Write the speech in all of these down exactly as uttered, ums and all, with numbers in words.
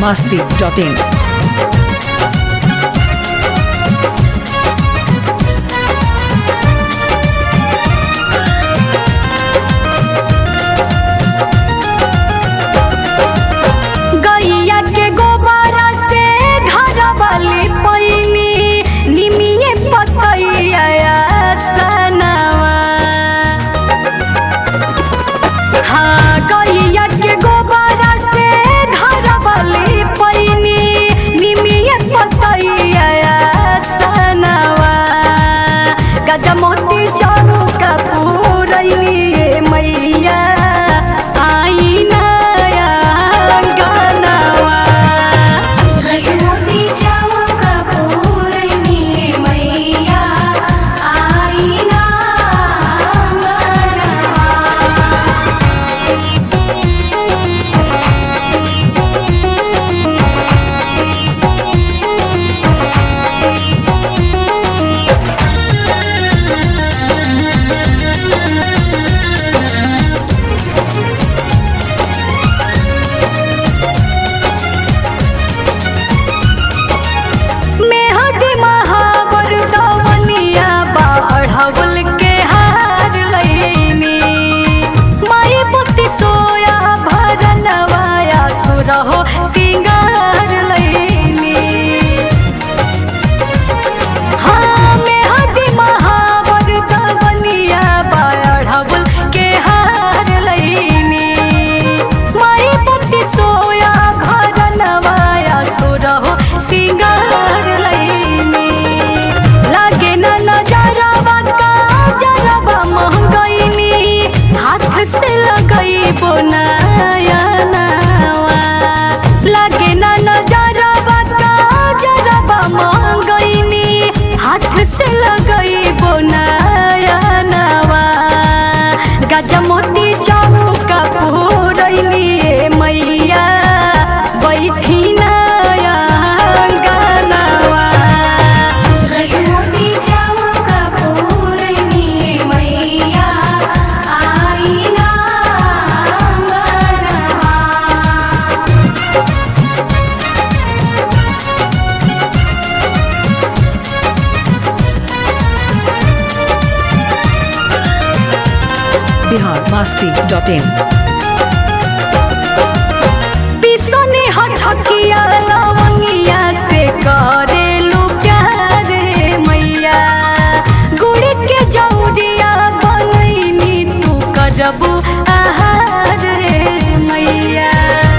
masti dot in. गैया के गोबरा से घर वाली पैनी निमिये पतैया सनवा। हाँ गैया के गोबरा से घर वाली पैनी निमिये पतैया सनवा। गजा मोती चौका पूरैनी मैया आई ना रहो सिंगार लैनी। हाँ मेहदी महावर दवनिया बाढ़ल के हार लैनी। माई पति सोया भरनवाया सो रहो सिंगार लैनी। लागे ना नजरवा का जरवा महंगैनी हाथ से लगई बोनाया लागे ना नजरवा का जरवा महंगैनी हाथ से लगई बोनाया नवा। गजा मोती चौका पूरैनी मैया बैठी नया गनवा। गजा मोती चौका पूरैनी मैया आई ना गनवा। Bihar masti dot in. पिसने हछकिया लवंगिया से करेलू प्यार मैया। गुड़ के जौरिया बनैनी तू करबू आहार मैया।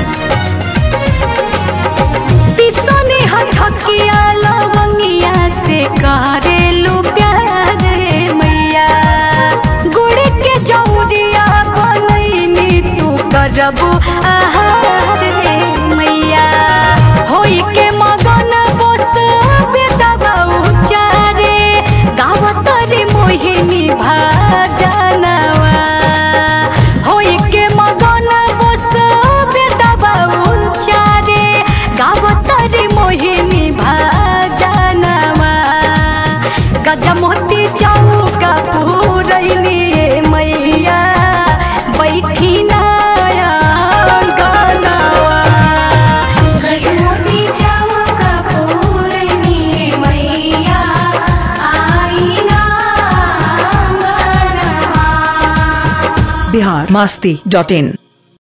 पिसने हछकिया लवंगिया से करेलू प्यार मैया। गुड़ के जौरिया बनैनी तू करबू आहार मैया। होई के मगन बस बेदबा उचारे गावत रे मोहिनी भाजनवा। होई के मगन बस बेदबा उचारे गावत रे मोहिनी भाजनवा। गजा मोती चौका पूरैनी मैया बैठी नया गनवा। गजा मोती चौका पूरैनी मैया आई ना गनवा। Bihar masti dot in.